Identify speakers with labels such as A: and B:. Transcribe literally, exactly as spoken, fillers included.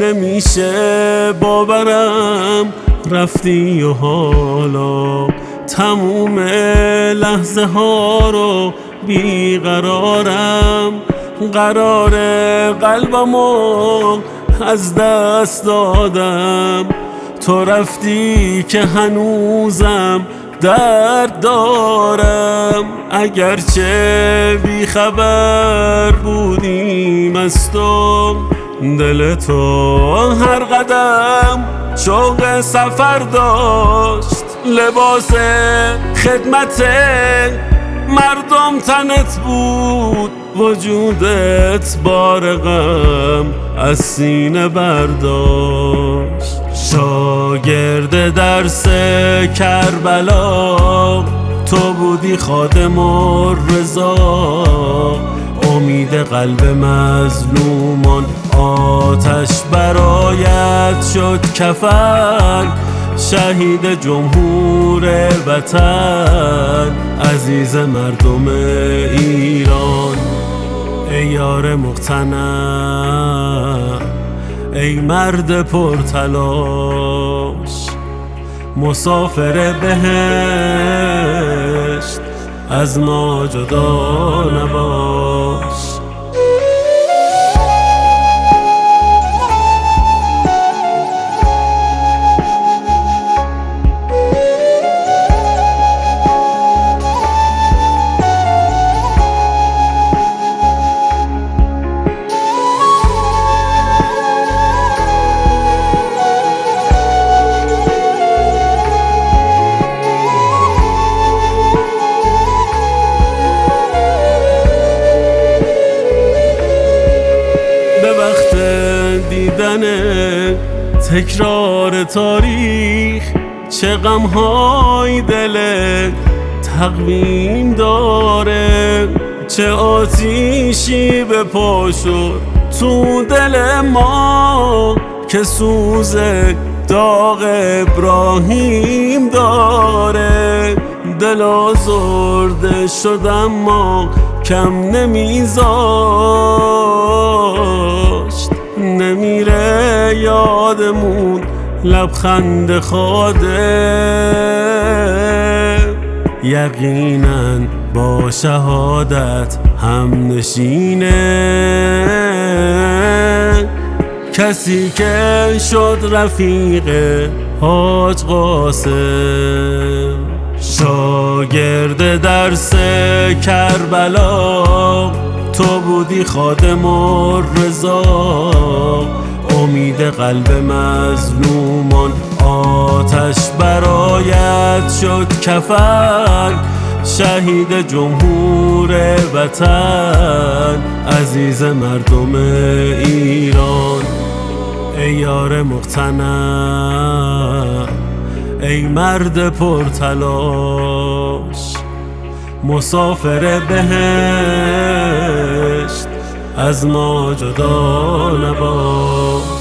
A: نمیشه باورم رفتی و حالا تموم لحظه ها رو بیقرارم، قرار قلبمو از دست دادم. تو رفتی که هنوزم درد دارم، اگرچه بیخبر بودیم از تو، دل تو هر قدم شوق سفر داشت. لباس خدمت مردم تنت بود، وجودت بار غم از سینه برداشت. شاگرد درس کربلا تو بودی خادم الرضا، امید قلب مظلومان آتش برایت شد کفن. شهید جمهور وطن، عزیز مردم ایران، ای یار مقتنع، ای مرد پرتلاش، مسافر بهشت از ما جدا نباش. دیدن تکرار تاریخ چه غم‌های دلت تقویم داره، چه آتیشی به پا شد تو دل ما که سوز داغ ابراهیم داره. دل آزرده شد اما کم نمیذاشت، نمیره یادمون لبخند خاده. یقیناً با شهادت هم نشینه کسی که شد رفیق حاج قاسم. شاگرد درس کربلا تو بودی خادم الرضا، امید قلب مظلومان آتش برایت شد کفن. شهید جمهور وطن، عزیز مردم ایران، ای یار مقتنع، ای مرد پرتلاش، مسافر بهشت از ما جدا نباش.